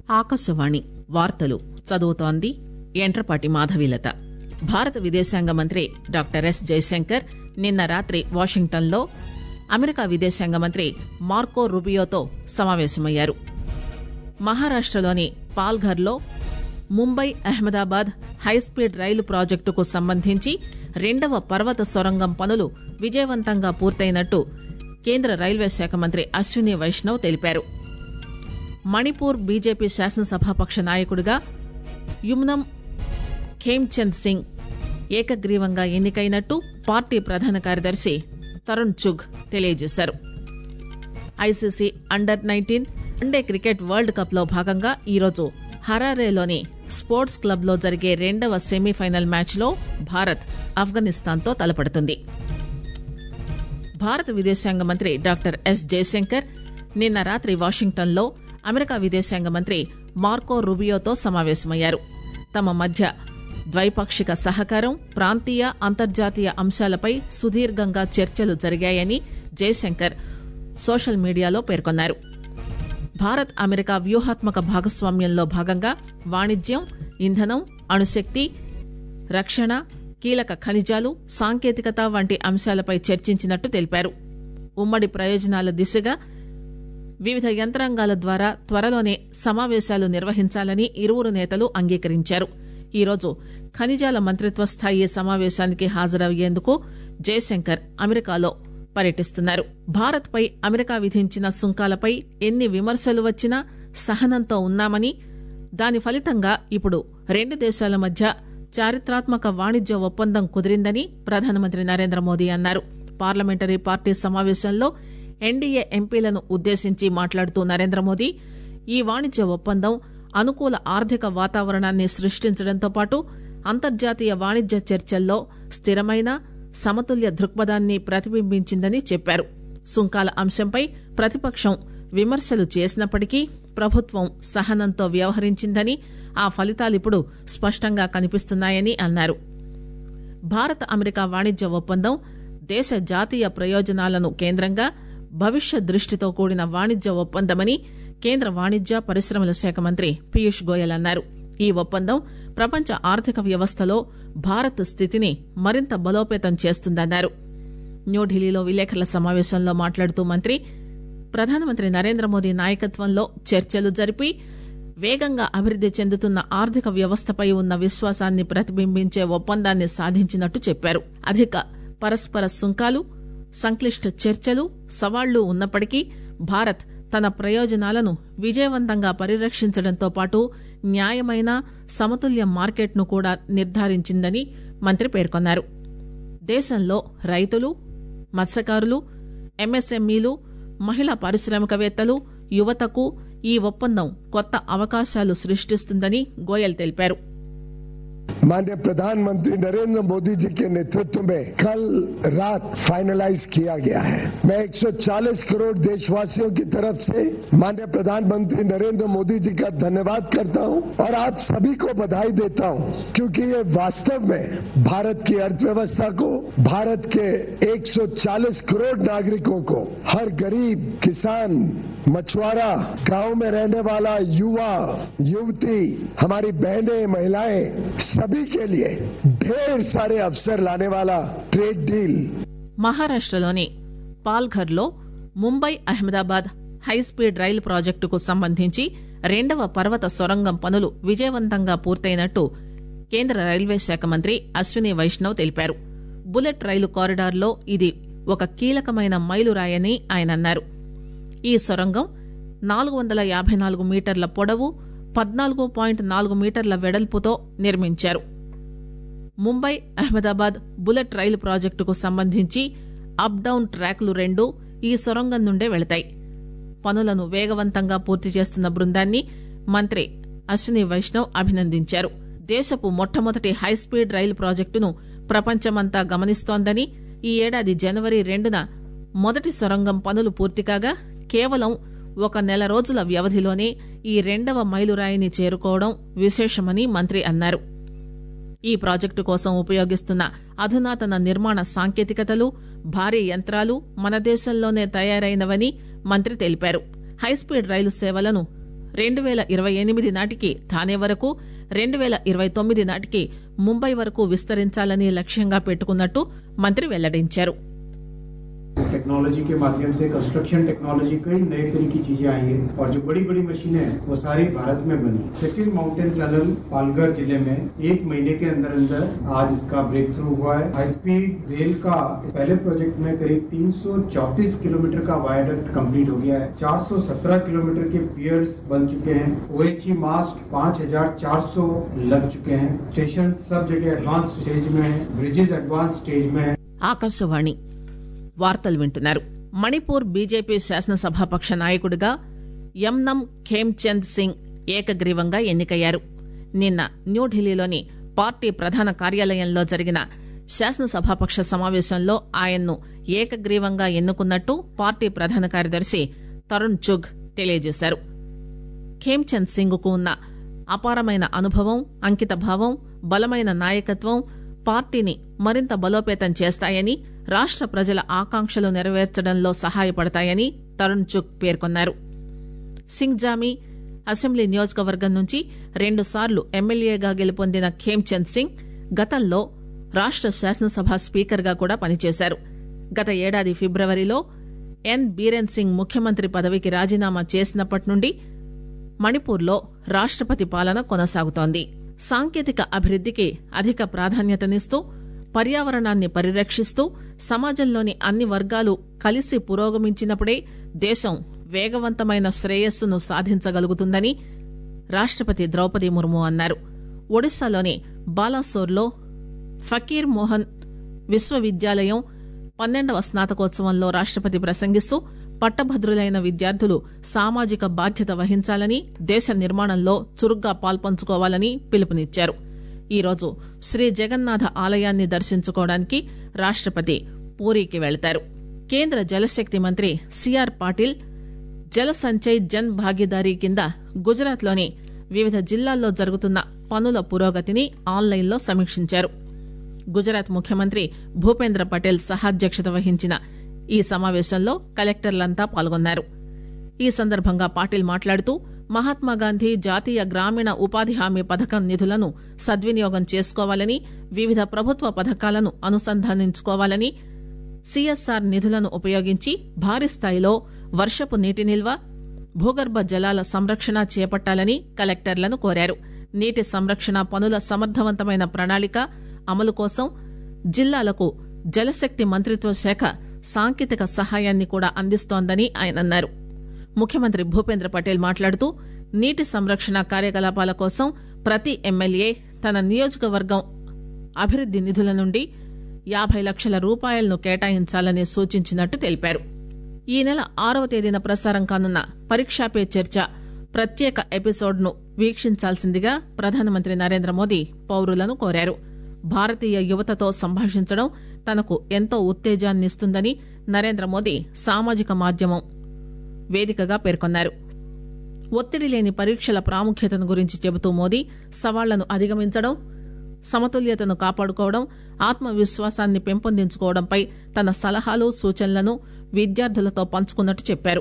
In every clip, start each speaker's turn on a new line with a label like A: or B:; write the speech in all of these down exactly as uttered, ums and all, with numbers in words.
A: ఆకాశవాణి వార్తలు చదువుతోంది యంట్రపాటి మాధవీలత. భారత విదేశాంగ మంత్రి డాక్టర్ ఎస్ జయశంకర్ నిన్న రాత్రి వాషింగ్టన్లో అమెరికా విదేశాంగ మంత్రి మార్కో రూబియోతో సమావేశమయ్యారు. మహారాష్టలోని పాల్ఘర్లో ముంబై అహ్మదాబాద్ హైస్పీడ్ రైలు ప్రాజెక్టుకు సంబంధించి రెండవ పర్వత సొరంగం పనులు విజయవంతంగా పూర్తయినట్టు కేంద్ర రైల్వే శాఖ మంత్రి అశ్విని వైష్ణవ్ తెలిపారు. మణిపూర్ బీజేపీ శాసనసభాపక్ష నాయకుడిగా యుమ్నం ఖేమ్చంద్ సింగ్ ఏకగ్రీవంగా ఎన్నికైనట్టు పార్టీ ప్రధాన కార్యదర్శి తరుణ్ చుగ్ తెలియజేశారు. ICC under nineteen one day cricket world cup లో భాగంగా ఈరోజు హరారేలోని స్పోర్ట్స్ క్లబ్ లో జరిగే రెండవ సెమీఫైనల్ మ్యాచ్ లో భారత్ ఆఫ్ఘనిస్తాన్ తో తలపడుతుంది. భారత విదేశాంగ మంత్రి డాక్టర్ ఎస్ జయశంకర్ నిన్న రాత్రి వాషింగ్టన్ లో అమెరికా విదేశాంగ మంత్రి మార్కో రూబియోతో సమావేశమయ్యారు. తమ మధ్య ద్వైపాక్షిక సహకారం, ప్రాంతీయ అంతర్జాతీయ అంశాలపై సుదీర్ఘంగా చర్చలు జరిగాయని జయశంకర్ సోషల్ మీడియాలో పేర్కొన్నారు. భారత్ అమెరికా వ్యూహాత్మక భాగస్వామ్యంలో భాగంగా వాణిజ్యం, ఇంధనం, అణుశక్తి, రక్షణ, కీలక ఖనిజాలు, సాంకేతికత వంటి అంశాలపై చర్చించినట్టు తెలిపారు. ఉమ్మడి ప్రయోజనాల దిశగా వివిధ యంత్రాంగాల ద్వారా త్వరలోనే సమావేశాలు నిర్వహించాలని ఇరువురు నేతలు అంగీకరించారు. ఈరోజు ఖనిజాల మంత్రిత్వ స్థాయి సమావేశానికి హాజరయ్యేందుకు జయశంకర్ అమెరికాలో పర్యటిస్తున్నారు. భారత్ పై అమెరికా విధించిన సుంకాలపై ఎన్ని విమర్శలు వచ్చినా సహనంతో ఉన్నామని, దాని ఫలితంగా ఇప్పుడు రెండు దేశాల మధ్య చారిత్రాత్మక వాణిజ్య ఒప్పందం కుదిరిందని ప్రధానమంత్రి నరేంద్ర మోదీ అన్నారు. పార్లమెంటరీ పార్టీ సమావేశంలో ఎన్డీఏ ఎంపీలను ఉద్దేశించి మాట్లాడుతూ నరేంద్ర మోదీ ఈ వాణిజ్య ఒప్పందం అనుకూల ఆర్థిక వాతావరణాన్ని సృష్టించడంతో పాటు అంతర్జాతీయ వాణిజ్య చర్చల్లో స్థిరమైన సమతుల్య దృక్పథాన్ని ప్రతిబింబించిందని చెప్పారు. సుంకాల అంశంపై ప్రతిపక్షం విమర్శలు చేసినప్పటికీ ప్రభుత్వం సహనంతో వ్యవహరించిందని, ఆ ఫలితాలిప్పుడు స్పష్టంగా కనిపిస్తున్నాయని అన్నారు. భారత అమెరికా వాణిజ్య ఒప్పందం దేశ జాతీయ ప్రయోజనాలను కేంద్రంగా భవిష్యత్ దృష్టితో కూడిన వాణిజ్య ఒప్పందమని కేంద్ర వాణిజ్య పరిశ్రమల శాఖ మంత్రి పీయూష్ గోయల్ అన్నారు. ఈ ఒప్పందం ప్రపంచ ఆర్థిక వ్యవస్థలో భారత్ స్థితిని మరింత బలోపేతం చేస్తుందన్నారు. న్యూఢిల్లీలో విలేకరుల సమావేశంలో మాట్లాడుతూ మంత్రి ప్రధానమంత్రి నరేంద్ర మోదీ నాయకత్వంలో చర్చలు జరిపి వేగంగా అభివృద్ది చెందుతున్న ఆర్థిక వ్యవస్థపై ఉన్న విశ్వాసాన్ని ప్రతిబింబించే ఒప్పందాన్ని సాధించినట్టు చెప్పారు. అధిక పరస్పర సుంకాలు, సంక్లిష్ట చర్చలు, సవాళ్లు ఉన్నప్పటికీ భారత్ తన ప్రయోజనాలను విజయవంతంగా పరిరక్షించడంతో పాటు న్యాయమైన సమతుల్య మార్కెట్ను కూడా నిర్ధారించిందని మంత్రి పేర్కొన్నారు. దేశంలో రైతులు, మత్స్యకారులు, ఎంఎస్ఎంఈలు, మహిళా పారిశ్రామికవేత్తలు, యువతకు ఈ ఒప్పందం కొత్త అవకాశాలు సృష్టిస్తుందని గోయల్ తెలిపారు.
B: माननीय प्रधानमंत्री नरेंद्र मोदी जी के नेतृत्व में कल रात फाइनलाइज किया गया है. मैं एक सौ चालीस करोड़ देशवासियों की तरफ से माननीय प्रधानमंत्री नरेंद्र मोदी जी का धन्यवाद करता हूं और आप सभी को बधाई देता हूं, क्योंकि ये वास्तव में भारत की अर्थव्यवस्था को, भारत के एक सौ चालीस करोड़ नागरिकों को, हर गरीब, किसान, मछुआरा, गांव में रहने वाला युवा, युवती, हमारी बहनें, महिलाएं, सभी के लिए ढेर सारे अवसर लाने वाला ट्रेड डील.
A: మహారాష్టలోని పాల్ఘర్ లో ముంబై అహ్మదాబాద్ హైస్పీడ్ రైలు ప్రాజెక్టుకు సంబంధించి రెండవ పర్వత సొరంగం పనులు విజయవంతంగా పూర్తయినట్టు కేంద్ర రైల్వే శాఖ మంత్రి అశ్విని వైష్ణవ్ తెలిపారు. బుల్లెట్ రైలు కారిడార్ లో ఇది ఒక కీలకమైన మైలురాయని ఆయన అన్నారు. ఈ సొరంగం నాలుగు వందల యాభై నాలుగు మీటర్ల పొడవు, పద్నాలుగు పాయింట్ నాలుగు మీటర్ల వెడల్పుతో నిర్మించారు. ముంబై అహ్మదాబాద్ బుల్లెట్ రైలు ప్రాజెక్టుకు సంబంధించి అప్ డౌన్ ట్రాక్లు రెండు ఈ సొరంగం నుండే వెళతాయి. పనులను వేగవంతంగా పూర్తి చేస్తున్న బృందాన్ని మంత్రి అశ్విని వైష్ణవ్ అభినందించారు. దేశపు మొట్టమొదటి హైస్పీడ్ రైలు ప్రాజెక్టును ప్రపంచమంతా గమనిస్తోందని, ఈ ఏడాది జనవరి రెండున మొదటి సొరంగం పనులు పూర్తికాగా కేవలం ఒక నెల రోజుల వ్యవధిలోనే ఈ రెండవ మైలురాయిని చేరుకోవడం విశేషమని మంత్రి అన్నారు. ఈ ప్రాజెక్టు కోసం ఉపయోగిస్తున్న అధునాతన నిర్మాణ సాంకేతికతలు, భారీ యంత్రాలు మన దేశంలోనే తయారైనవని మంత్రి తెలిపారు. హైస్పీడ్ రైలు సేవలను రెండు వేల ఇరవై ఎనిమిది నాటికి థానే వరకు, రెండు వేల ఇరవై తొమ్మిది నాటికి ముంబై వరకు విస్తరించాలని లక్ష్యంగా పెట్టుకున్నట్టు మంత్రి వెల్లడించారు.
C: टेक्नोलॉजी के माध्यम से कंस्ट्रक्शन टेक्नोलॉजी कई नए तरह की चीजें आई है और जो बड़ी बड़ी मशीनें हैं वो सारी भारत में बनी. सेकंड माउंटेन टनल पालघर जिले में एक महीने के अंदर अंदर आज इसका ब्रेक थ्रू हुआ है. हाई स्पीड रेल का पहले प्रोजेक्ट में करीब तीन सौ चौंतीस किलोमीटर का वायडक्ट कंप्लीट हो गया है. चार सौ सत्रह किलोमीटर के पियर्स बन चुके हैं. ओएचई मास्ट पाँच हजार चार सौ लग चुके हैं. स्टेशन सब जगह एडवांस स्टेज में है. ब्रिजेस एडवांस स्टेज में है.
A: ఆకాశవాణి వార్తలు వింటున్నారు. మణిపూర్ బీజేపీ శాసనసభాపక్ష నాయకుడిగా యమ్నం ఖేమ్చంద్ సింగ్ ఏకగ్రీవంగా ఎన్నికయ్యారు. నిన్న న్యూఢిల్లీలోని పార్టీ ప్రధాన కార్యాలయంలో జరిగిన శాసనసభాపక్ష సమావేశంలో ఆయన్ను ఏకగ్రీవంగా ఎన్నుకున్నట్టు పార్టీ ప్రధాన కార్యదర్శి తరుణ్ చుగ్ తెలియజేశారు. ఖేమ్చంద్ సింగ్ కు ఉన్న అపారమైన అనుభవం, అంకితభావం, బలమైన నాయకత్వం పార్టీని మరింత బలోపేతం చేస్తాయని, రాష్ట ప్రజల ఆకాంక్షలు నెరవేర్చడంలో సహాయపడతాయని తరుణ్ చుగ్ పేర్కొన్నారు. సింగ్జామీ అసెంబ్లీ నియోజకవర్గం నుంచి రెండుసార్లు ఎమ్మెల్యేగా గెలుపొందిన ఖేమ్చంద్ సింగ్ గతంలో రాష్ట శాసనసభ స్పీకర్గా కూడా పనిచేశారు. గత ఏడాది ఫిబ్రవరిలో ఎన్ బీరెన్ సింగ్ ముఖ్యమంత్రి పదవికి రాజీనామా చేసినప్పటి నుండి మణిపూర్లో రాష్టపతి పాలన కొనసాగుతోంది. సాంకేతిక అభివృద్దికి అధిక ప్రాధాన్యతనిస్తూ, పర్యావరణాన్ని పరిరక్షిస్తూ సమాజంలోని అన్ని వర్గాలు కలిసి పురోగమించినప్పుడే దేశం వేగవంతమైన శ్రేయస్సును సాధించగలుగుతుందని రాష్టపతి ద్రౌపది ముర్ము అన్నారు. ఒడిశాలోని బాలాసోర్లో ఫకీర్ మోహన్ విశ్వవిద్యాలయం పన్నెండవ స్నాతకోత్సవంలో రాష్టపతి ప్రసంగిస్తూ పట్టభద్రులైన విద్యార్థులు సామాజిక బాధ్యత వహించాలని, దేశ నిర్మాణంలో చురుగ్గా పాల్పంచుకోవాలని పిలుపునిచ్చారు. ఈరోజు శ్రీ జగన్నాథ ఆలయాన్ని దర్శించుకోవడానికి రాష్టపతి పూరీకి వెళతారు. కేంద్ర జలశక్తి మంత్రి సిఆర్ పాటిల్ జల సంచయ్ జన్ భాగీదారీ కింద గుజరాత్లోని వివిధ జిల్లాల్లో జరుగుతున్న పనుల పురోగతిని ఆన్లైన్లో సమీక్షించారు. గుజరాత్ ముఖ్యమంత్రి భూపేంద్ర పటేల్ సహాధ్యక్షత వహించిన ఈ సమావేశంలో కలెక్టర్లంతా పాల్గొన్నారు. ఈ సందర్భంగా పాటిల్ మాట్లాడుతూ మహాత్మాగాంధీ జాతీయ గ్రామీణ ఉపాధి హామీ పథకం నిధులను సద్వినియోగం చేసుకోవాలని, వివిధ ప్రభుత్వ పథకాలను అనుసంధానించుకోవాలని, సీఎస్ఆర్ నిధులను ఉపయోగించి భారీ స్థాయిలో వర్షపు నీటి నిల్వ, భూగర్భ జలాల సంరక్షణ చేపట్టాలని కలెక్టర్లను కోరారు. నీటి సంరక్షణ పనుల సమర్థవంతమైన ప్రణాళిక అమలు కోసం జిల్లాలకు జలశక్తి మంత్రిత్వ శాఖ సాంకేతిక సహాయాన్ని కూడా అందిస్తోందని ఆయన అన్నారు. ముఖ్యమంత్రి భూపేంద్ర పటేల్ మాట్లాడుతూ నీటి సంరక్షణ కార్యకలాపాల కోసం ప్రతి ఎమ్మెల్యే తన నియోజకవర్గం అభివృద్ది నిధుల నుండి యాభై లక్షల రూపాయలను కేటాయించాలని సూచించినట్టు తెలిపారు. ఈ నెల ఆరవ తేదీన ప్రసారం కానున్న పరీక్షా పే చర్చ ప్రత్యేక ఎపిసోడ్ను వీక్షించాల్సిందిగా ప్రధానమంత్రి నరేంద్ర మోదీ పౌరులను కోరారు. భారతీయ యువతతో సంభాషించడం తనకు ఎంతో ఉత్తేజాన్నిస్తుందని నరేంద్ర మోదీ సామాజిక మాధ్యమం వేదికగా పేర్కొన్నారు. ఒత్తిడి లేని పరీక్షల ప్రాముఖ్యతను గురించి చెబుతూ మోదీ సవాళ్లను అధిగమించడం, సమతుల్యతను కాపాడుకోవడం, ఆత్మవిశ్వాసాన్ని పెంపొందించుకోవడంపై తన సలహాలు, సూచనలను విద్యార్థులతో పంచుకున్నట్టు చెప్పారు.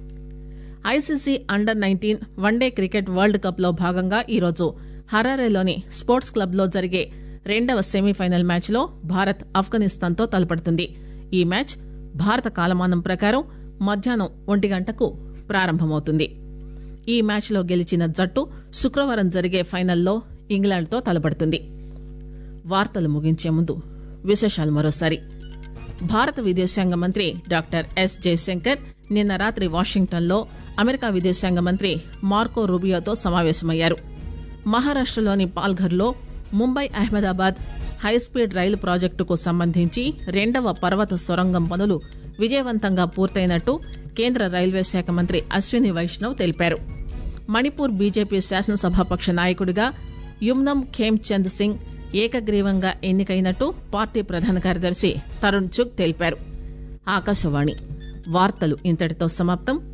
A: ICC under nineteen one day cricket world cup లో భాగంగా ఈరోజు హరారేలోని స్పోర్ట్స్ క్లబ్ లో జరిగే రెండవ సెమీఫైనల్ మ్యాచ్ లో భారత్ ఆఫ్ఘనిస్తాన్ తో తలపడుతుంది. ఈ మ్యాచ్ భారత కాలమానం ప్రకారం మధ్యాహ్నం ఒంటి గంటకు ప్రారంభమవుతుంది. ఈ మ్యాచ్ లో గెలిచిన జట్టు శుక్రవారం జరిగే ఫైనల్లో ఇంగ్లాండ్ తో తలపడుతుంది. వార్తలు ముగించే ముందు విశేషాలు మరోసారి. భారత విదేశాంగ మంత్రి డాక్టర్ ఎస్ జయశంకర్ నిన్న రాత్రి వాషింగ్టన్ లో అమెరికా విదేశాంగ మంత్రి మార్కో రూబియోతో సమావేశమయ్యారు. మహారాష్టలోని పాల్ఘర్ లో ముంబై అహ్మదాబాద్ హైస్పీడ్ రైలు ప్రాజెక్టుకు సంబంధించి రెండవ పర్వత సొరంగం పనులు విజయవంతంగా పూర్తయినట్టు కేంద్ర రైల్వే శాఖ మంత్రి అశ్విని వైష్ణవ్ తెలిపారు. మణిపూర్ బీజేపీ శాసనసభాపక్ష నాయకుడిగా యుమ్నం ఖేమ్చంద్ సింగ్ ఏకగ్రీవంగా ఎన్నికైనట్టు పార్టీ ప్రధాన కార్యదర్శి తరుణ్ చుగ్ తెలిపారు. ఆకాశవాణి వార్తలు ఇంతటితో సమాప్తం.